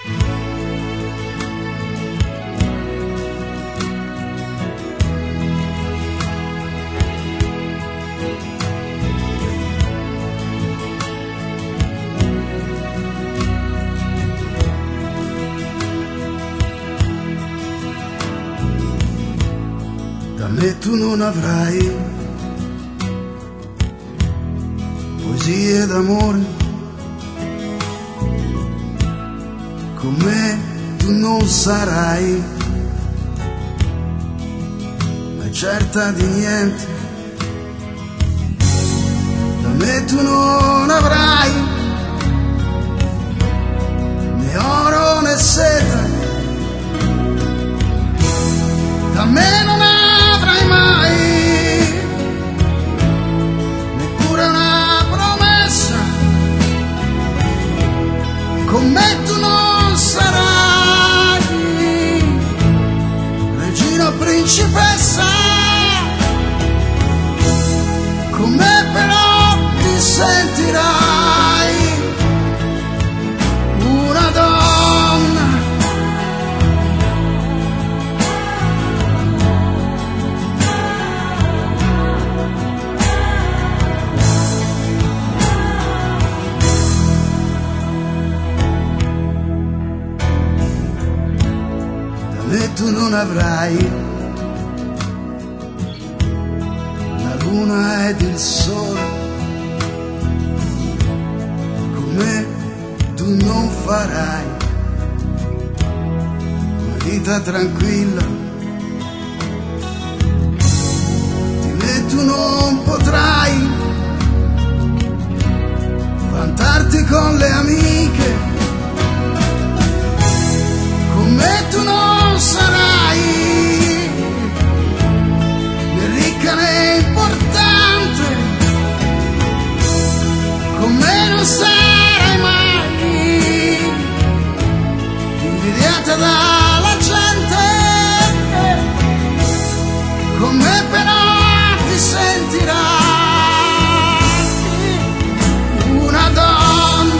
Da me tu non avrai poesie d'amore, con me tu non sarai mai certa di niente. Da me tu non avrai né oro né seta, da me non avrai mai neppure una promessa, con me tu non sarai regina o principessa, con me però ti sentirai una donna. E tu non avrai la luna ed il sole, con me tu non farai una vita tranquilla, di me tu non potrai vantarti con le amiche, con me tu non sarai né ricca né importante, con me non sarai mai invidiata dalla gente, con me però ti sentirai una donna.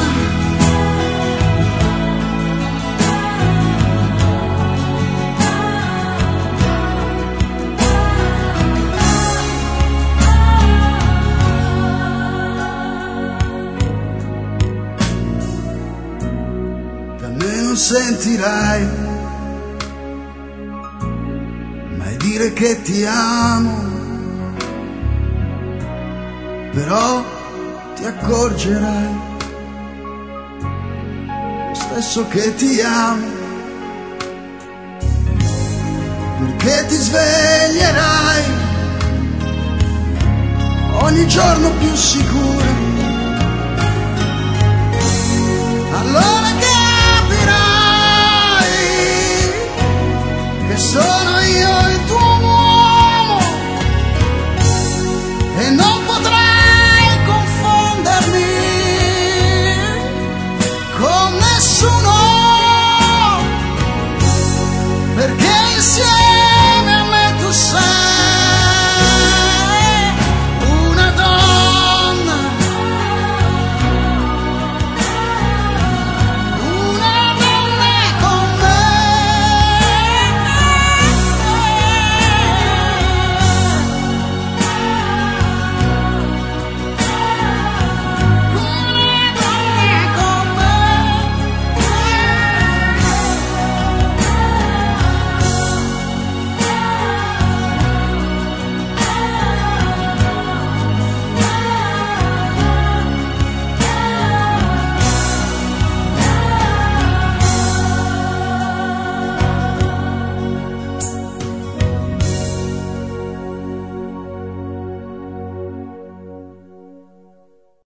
Non sentirai mai dire che ti amo, però ti accorgerai lo stesso che ti amo, perché ti sveglierai ogni giorno più sicura. Allora